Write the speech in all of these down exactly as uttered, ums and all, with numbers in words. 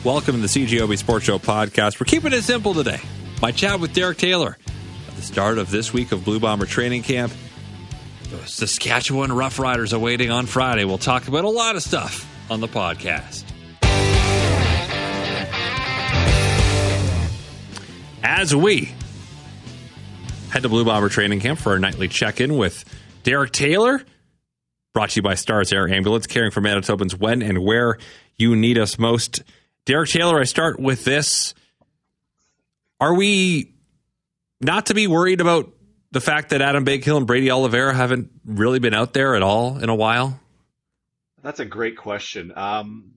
Welcome to the C G O B Sports Show podcast. We're keeping it simple today. My chat with Derek Taylor at the start of this week of Blue Bomber training camp. The Saskatchewan Roughriders awaiting on Friday. We'll talk about a lot of stuff on the podcast. As we head to Blue Bomber training camp for our nightly check-in with Derek Taylor, brought to you by Stars Air Ambulance, caring for Manitobans when and where you need us most. Derek Taylor, I start with this. Are we not to be worried about the fact that Adam Bighill and Brady Oliveira haven't really been out there at all in a while? That's a great question. Um,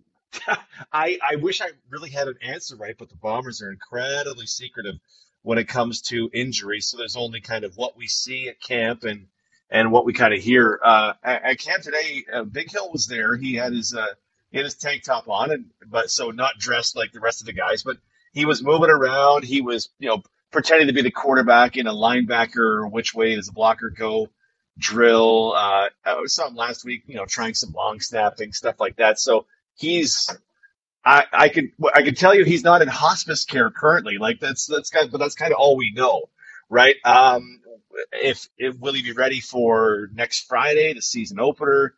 I, I wish I really had an answer right, but the Bombers are incredibly secretive when it comes to injuries. So there's only kind of what we see at camp and and what we kind of hear. Uh, at, at camp today, uh, Bighill was there. He had his uh, he had his tank top on, and but so not dressed like the rest of the guys, but he was moving around. He was, you know, pretending to be the quarterback in a linebacker, which way does the blocker go drill. Uh, I was something last week, you know, trying some long snapping, stuff like that. So he's, I, I could, I could tell you he's not in hospice care currently. Like that's, that's kind of, but that's kind of all we know, right? Um, if, if, will he be ready for next Friday, the season opener?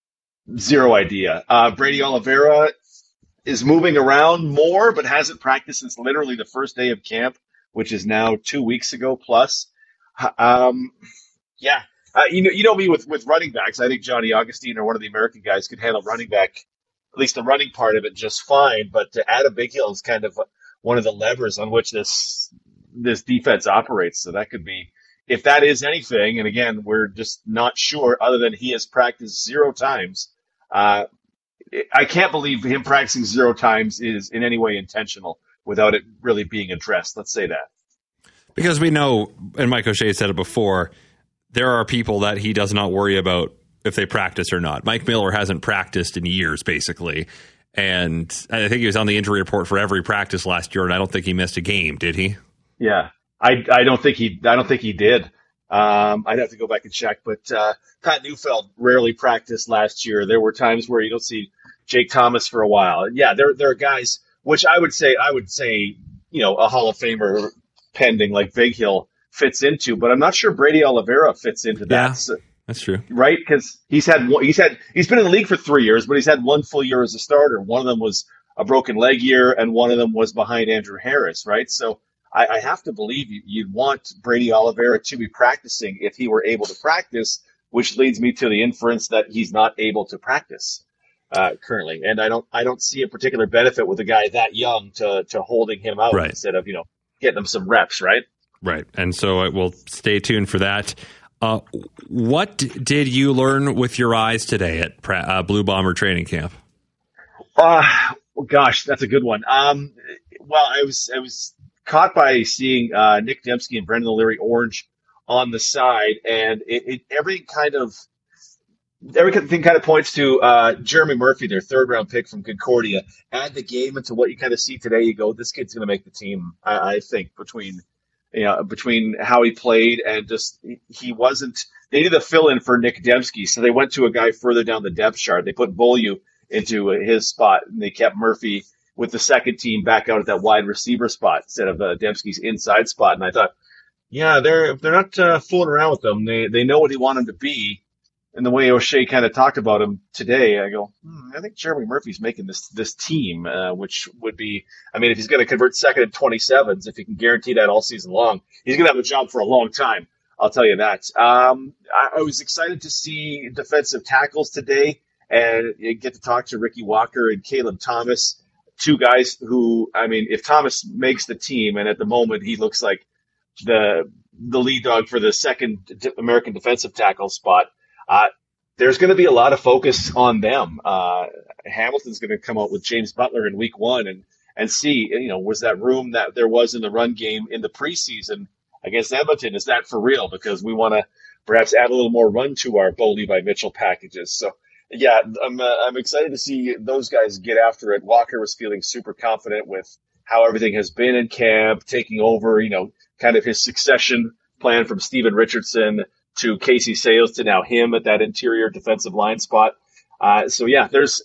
Zero idea. Uh, Brady Oliveira is moving around more, but hasn't practiced since literally the first day of camp, which is now two weeks ago plus. Um, yeah, uh, you know, you know me with, with running backs. I think Johnny Augustine or one of the American guys could handle running back, at least the running part of it, just fine. But uh, Adam Bighill is kind of one of the levers on which this this defense operates. So that could be, if that is anything. And again, we're just not sure. Other than he has practiced zero times. Uh, I can't believe him practicing zero times is in any way intentional without it really being addressed. Let's say that. Because we know, and Mike O'Shea said it before, there are people that he does not worry about if they practice or not. Mike Miller hasn't practiced in years, basically. And I think he was on the injury report for every practice last year, and I don't think he missed a game, did he? Yeah, I, I don't think he I don't think he did. Um, I'd have to go back and check. But uh, Pat Neufeld rarely practiced last year. There were times where you don't see Jake Thomas for a while. Yeah, there there are guys, which I would say I would say, you know, a Hall of Famer pending like Bighill fits into, but I'm not sure Brady Oliveira fits into that. Yeah, so, that's true, right? Because he's had he's had he's been in the league for three years, but he's had one full year as a starter. One of them was a broken leg year, and one of them was behind Andrew Harris, right? So I, I have to believe you'd want Brady Oliveira to be practicing if he were able to practice, which leads me to the inference that he's not able to practice uh, currently. And I don't I don't see a particular benefit with a guy that young to to holding him out right. instead of, you know, getting him some reps, right? Right. And so I will stay tuned for that. Uh, what did you learn with your eyes today at uh, Blue Bomber training camp? Uh, well, gosh, that's a good one. Um, well, I was I was caught by seeing uh, Nick Dembski and Brendan O'Leary orange on the side, and it, it every kind of everything kind of points to uh, Jeremy Murphy, their third round pick from Concordia. Add the game into what you kind of see today, you go, this kid's going to make the team. I, I think between you know between how he played and just he wasn't. They needed a fill in for Nick Dembski, so they went to a guy further down the depth chart. They put Beaulieu into his spot, and they kept Murphy with the second team back out at that wide receiver spot instead of uh, Dembski's inside spot. And I thought, yeah, they're they're not uh, fooling around with them. They they know what he wanted him to be. And the way O'Shea kind of talked about him today, I go, hmm, I think Jeremy Murphy's making this this team, uh, which would be, I mean, if he's going to convert second and twenty-sevens, if he can guarantee that all season long, he's going to have a job for a long time. I'll tell you that. Um, I, I was excited to see defensive tackles today and get to talk to Ricky Walker and Caleb Thomas. Two guys who, I mean, if Thomas makes the team, and at the moment he looks like the the lead dog for the second American defensive tackle spot, uh, there's going to be a lot of focus on them. Uh, Hamilton's going to come out with James Butler in week one and and see, you know, was that room that there was in the run game in the preseason against Edmonton, is that for real? Because we want to perhaps add a little more run to our Bo Levi Mitchell packages. So, yeah, I'm uh, I'm excited to see those guys get after it. Walker was feeling super confident with how everything has been in camp, taking over, you know, kind of his succession plan from Steven Richardson to Casey Sayles to now him at that interior defensive line spot. Uh, so, yeah, there's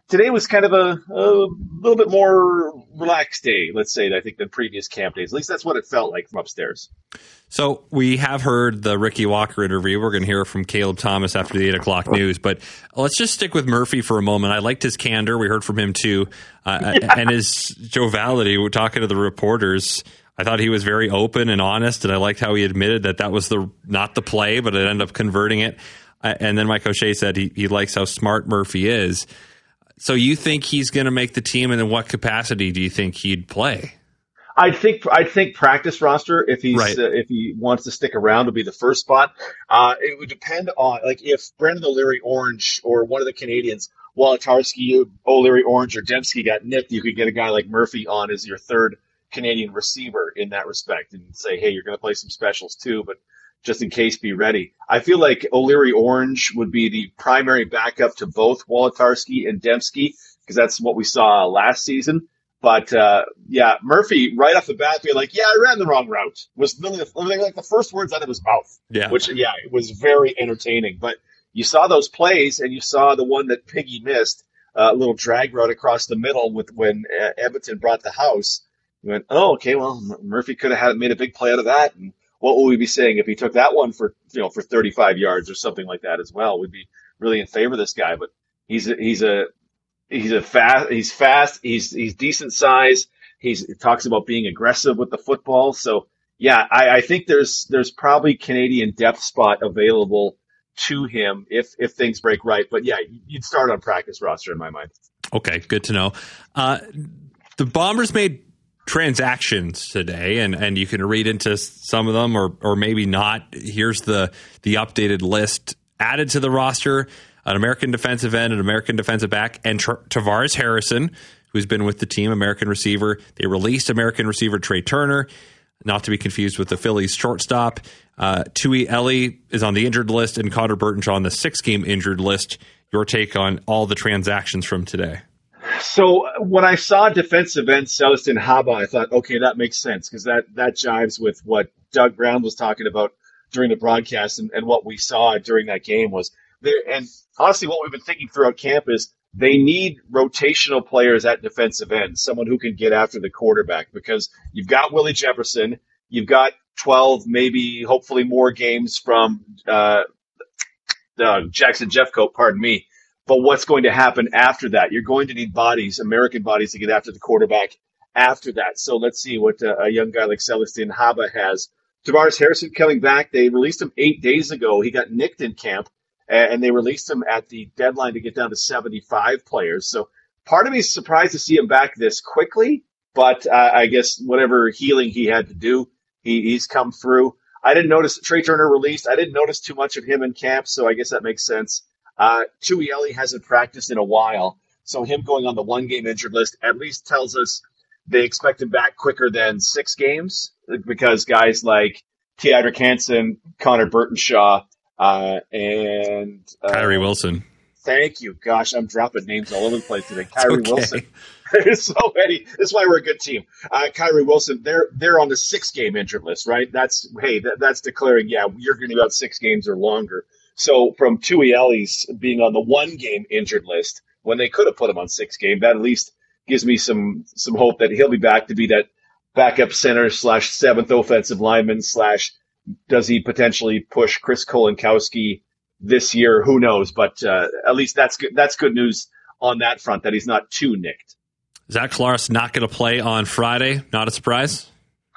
today was kind of a, a little bit more relaxed day, let's say, I think, than previous camp days. At least that's what it felt like from upstairs. So we have heard the Ricky Walker interview. We're going to hear from Caleb Thomas after the eight o'clock news. But let's just stick with Murphy for a moment. I liked his candor. We heard from him, too. Uh, yeah. And his joviality, we're talking to the reporters. I thought he was very open and honest, and I liked how he admitted that that was the not the play, but it ended up converting it. Uh, and then Mike O'Shea said he, he likes how smart Murphy is. So you think he's going to make the team, and in what capacity do you think he'd play? I think I think practice roster, if he's right. uh, if he wants to stick around, will be the first spot. Uh, it would depend on, like, if Brendan O'Leary Orange or one of the Canadians, Wolatarski, O'Leary Orange, or Dembski got nipped, you could get a guy like Murphy on as your third Canadian receiver in that respect, and say, hey, you're going to play some specials too, but just in case, be ready. I feel like O'Leary Orange would be the primary backup to both Wolatarski and Dembski, because that's what we saw last season. But, uh, yeah, Murphy, right off the bat, be like, yeah, I ran the wrong route. Was literally like the first words out of his mouth. Yeah. Which, yeah, it was very entertaining. But you saw those plays, and you saw the one that Piggy missed, a uh, little drag route across the middle with when uh, Edmonton brought the house. You went, oh, okay, well, Murphy could have had made a big play out of that. And what would we be saying if he took that one for, you know, for thirty-five yards or something like that as well? We'd be really in favor of this guy. But he's a, he's a, He's a fast. He's fast. He's he's decent size. He's he talks about being aggressive with the football. So yeah, I, I think there's there's probably Canadian depth spot available to him if if things break right. But yeah, you'd start on practice roster in my mind. Okay, good to know. Uh, the Bombers made transactions today, and, and you can read into some of them, or or maybe not. Here's the the updated list added to the roster. An American defensive end, an American defensive back, and Tra- Tavares Harrison, who's been with the team, American receiver. They released American receiver Trey Turner, not to be confused with the Phillies shortstop. Uh, Tui Eli is on the injured list, and Connor Burtonshaw on the six-game injured list. Your take on all the transactions from today? So when I saw defensive end Celestin Haba, I thought, okay, that makes sense, because that, that jives with what Doug Brown was talking about during the broadcast, and, and what we saw during that game was there. And honestly, what we've been thinking throughout camp is they need rotational players at defensive end, someone who can get after the quarterback, because you've got Willie Jefferson, you've got twelve, maybe hopefully more games from uh, uh, Jackson Jeffcoat, pardon me. But what's going to happen after that? You're going to need bodies, American bodies, to get after the quarterback after that. So let's see what uh, a young guy like Celestin Haba has. Tavares Harrison coming back. They released him eight days ago. He got nicked in camp, and they released him at the deadline to get down to seventy-five players. So part of me is surprised to see him back this quickly, but uh, I guess whatever healing he had to do, he, he's come through. I didn't notice Trey Turner released. I didn't notice too much of him in camp, so I guess that makes sense. Uh, Tui Eli hasn't practiced in a while, so him going on the one-game injured list at least tells us they expect him back quicker than six games, because guys like Teodric Hansen, Connor Burtonshaw, Uh, and uh, Kyrie Wilson. Thank you. Gosh, I'm dropping names all over the place today. Kyrie okay. Wilson. There's so many. That's why we're a good team. Uh, Kyrie Wilson, they're they're on the six game injured list, right? That's hey, that, that's declaring, yeah, you're going to be about six games or longer. So from Tui Eli's being on the one game injured list when they could have put him on six game, that at least gives me some some hope that he'll be back to be that backup center slash seventh offensive lineman slash. Does he potentially push Chris Kolinkowski this year? Who knows? But uh, at least that's good. That's good news on that front, that he's not too nicked. Zach Collaros not going to play on Friday. Not a surprise?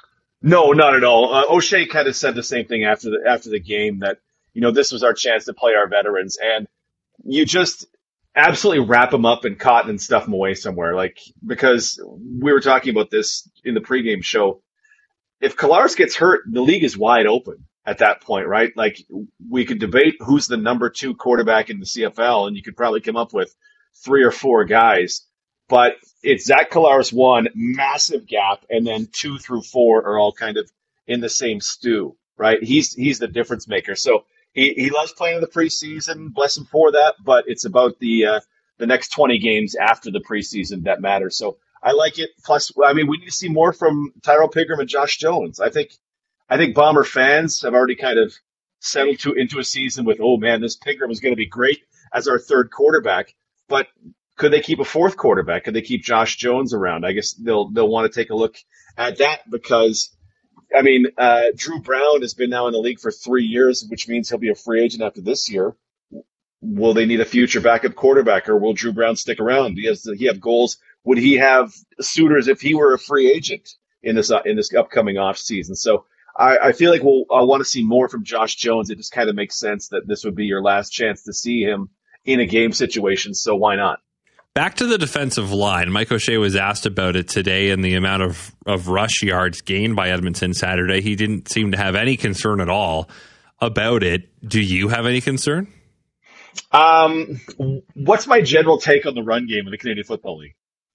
No, not at all. Uh, O'Shea kind of said the same thing after the after the game, that, you know, this was our chance to play our veterans, and you just absolutely wrap them up in cotton and stuff them away somewhere. Like, because we were talking about this in the pregame show. If Collaros gets hurt, the league is wide open at that point, right? Like, we could debate who's the number two quarterback in the C F L, and you could probably come up with three or four guys. But it's Zach Collaros one, massive gap, and then two through four are all kind of in the same stew, right? He's he's the difference maker. So he, he loves playing in the preseason, bless him for that, but it's about the uh, the next twenty games after the preseason that matter. So I like it. Plus, I mean, we need to see more from Tyrell Pigram and Josh Jones. I think, I think Bomber fans have already kind of settled to into a season with, oh man, this Pigram is going to be great as our third quarterback. But Could they keep a fourth quarterback? Could they keep Josh Jones around? I guess they'll they'll want to take a look at that because, I mean, uh, Drew Brown has been now in the league for three years, which means he'll be a free agent after this year. Will they need a future backup quarterback, or will Drew Brown stick around? He has, he have goals? Would he have suitors if he were a free agent in this uh, in this upcoming off season? So I, I feel like we'll I want to see more from Josh Jones. It just kind of makes sense that this would be your last chance to see him in a game situation. So why not? Back to the defensive line. Mike O'Shea was asked about it today and the amount of, of rush yards gained by Edmonton Saturday. He didn't seem to have any concern at all about it. Do you have any concern? Um, what's my general take on the run game in the Canadian Football League?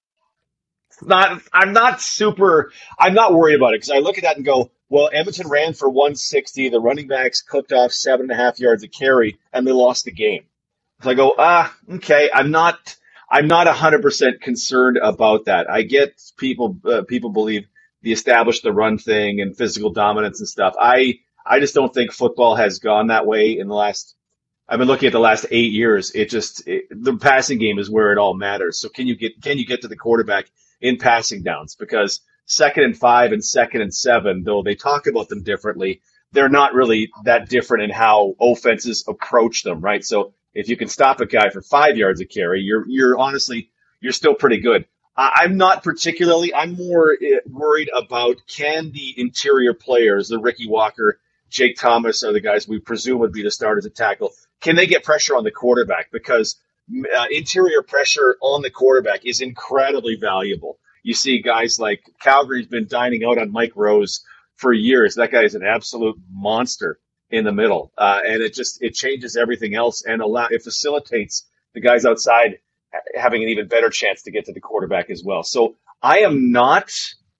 Not, I'm not super, I'm not worried about it because I look at that and go, well, Edmonton ran for one sixty. The running backs cooked off seven and a half yards a carry, and they lost the game. So I go, ah, okay, I'm not, I'm not one hundred percent concerned about that. I get people, uh, people believe the establish the run thing and physical dominance and stuff. I, I just don't think football has gone that way in the last. I've been looking at the last eight years. It just it, the passing game is where it all matters. So can you get can you get to the quarterback in passing downs? Because second and five and second and seven, though they talk about them differently, they're not really that different in how offenses approach them, right? So if you can stop a guy for five yards a carry, you're you're honestly you're still pretty good. I, I'm not particularly. I'm more uh, worried about can the interior players, the Ricky Walker, Jake Thomas are the guys we presume would be the starters at tackle. Can they get pressure on the quarterback? Because uh, interior pressure on the quarterback is incredibly valuable. You see guys like Calgary's been dining out on Mike Rose for years. That guy is an absolute monster in the middle. Uh, and it just, it changes everything else and allow, it facilitates the guys outside having an even better chance to get to the quarterback as well. So I am not,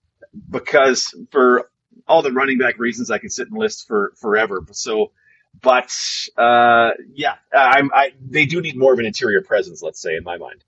because for all the running back reasons I can sit and list for forever. So, but uh, yeah, I'm, I, they do need more of an interior presence, let's say, in my mind.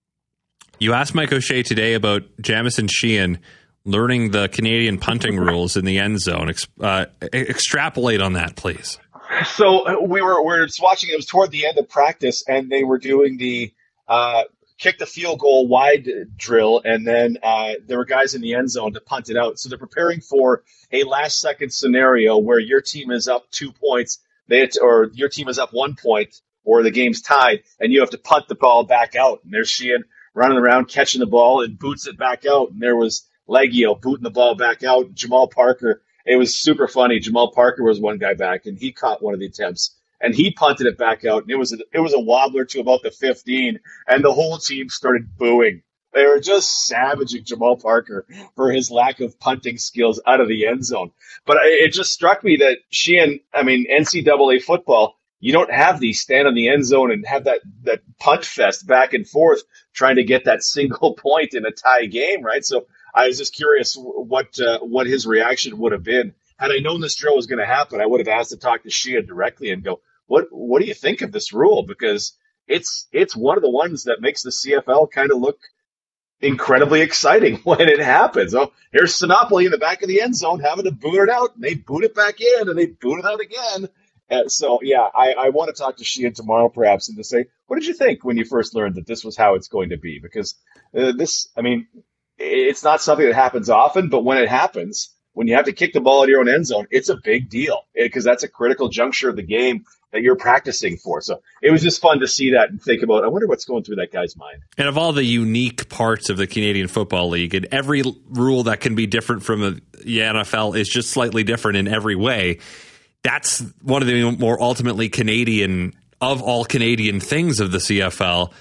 You asked Mike O'Shea today about Jamison Sheehan learning the Canadian punting rules in the end zone. Ex- uh, extrapolate on that, please. So we were we were just watching. It was toward the end of practice, and they were doing the uh, kick the field goal wide drill, and then uh, there were guys in the end zone to punt it out. So they're preparing for a last second scenario where your team is up two points. They to, or your team is up one point, or the game's tied, and you have to punt the ball back out. And there's Sheehan running around, catching the ball, and boots it back out. And there was Leggio booting the ball back out. Jamal Parker, it was super funny. Jamal Parker was one guy back, and he caught one of the attempts, and he punted it back out. And it was a, it was a wobbler to about the fifteen, and the whole team started booing. They were just savaging Jamal Parker for his lack of punting skills out of the end zone. But it just struck me that Sheehan, I mean, N C double A football, you don't have these stand on the end zone and have that, that punt fest back and forth trying to get that single point in a tie game, right? So I was just curious what uh, what his reaction would have been. Had I known this drill was going to happen, I would have asked to talk to Sheehan directly and go, what what do you think of this rule? Because it's it's one of the ones that makes the C F L kind of look incredibly exciting when it happens. Oh, here's Sinopoli in the back of the end zone having to boot it out, and they boot it back in, and they boot it out again. And so, yeah, I, I want to talk to Sheehan tomorrow, perhaps, and to say, what did you think when you first learned that this was how it's going to be? Because uh, this, I mean, it's not something that happens often, but when it happens, when you have to kick the ball at your own end zone, it's a big deal because that's a critical juncture of the game that you're practicing for. So it was just fun to see that and think about, I wonder what's going through that guy's mind. And of all the unique parts of the Canadian Football League, and every rule that can be different from the N F L is just slightly different in every way. That's one of the more ultimately Canadian, of all Canadian things of the C F L,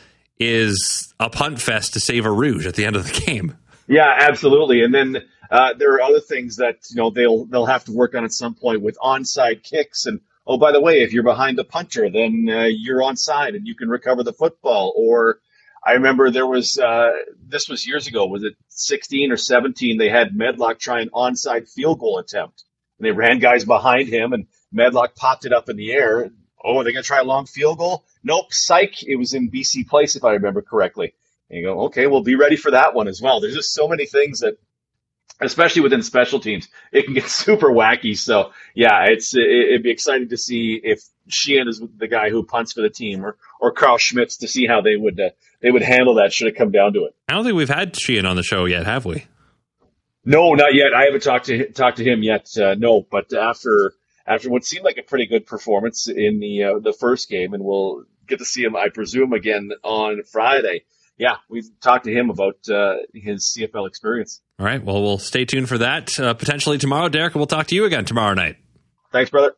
is a punt fest to save a rouge at the end of the game. Yeah, absolutely. And then uh, there are other things that, you know, they'll they'll have to work on at some point with onside kicks. And, oh, by the way, if you're behind the punter, then uh, you're onside and you can recover the football. Or I remember there was, uh, this was years ago, was it sixteen or seventeen, they had Medlock try an onside field goal attempt. And they ran guys behind him, and Medlock popped it up in the air. Oh, are they going to try a long field goal? Nope, psych. It was in B C Place, if I remember correctly. And you go, okay, well, be ready for that one as well. There's just so many things that, especially within special teams, it can get super wacky. So, yeah, it's it, it'd be exciting to see if Sheehan is the guy who punts for the team, or or Carl Schmitz, to see how they would uh, they would handle that should it come down to it. I don't think we've had Sheehan on the show yet, have we? No, not yet. I haven't talked to talked to him yet. Uh, no, but after after what seemed like a pretty good performance in the uh, the first game, and we'll get to see him, I presume, again on Friday. Yeah, we've talked to him about uh, his C F L experience. All right. Well, we'll stay tuned for that. Uh, potentially tomorrow, Derek. We'll talk to you again tomorrow night. Thanks, brother.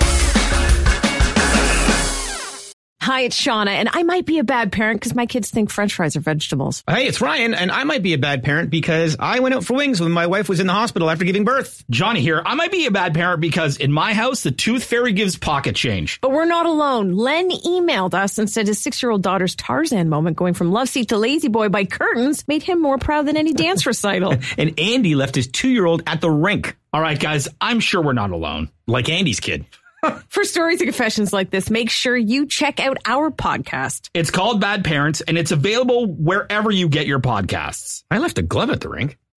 Hi, it's Shauna, and I might be a bad parent because my kids think French fries are vegetables. Hey, it's Ryan, and I might be a bad parent because I went out for wings when my wife was in the hospital after giving birth. Johnny here. I might be a bad parent because in my house, the tooth fairy gives pocket change. But we're not alone. Len emailed us and said his six-year-old daughter's Tarzan moment going from love seat to lazy boy by curtains made him more proud than any dance recital. And Andy left his two-year-old at the rink. All right, guys, I'm sure we're not alone. Like Andy's kid. For stories and confessions like this, make sure you check out our podcast. It's called Bad Parents, and it's available wherever you get your podcasts. I left a glove at the rink.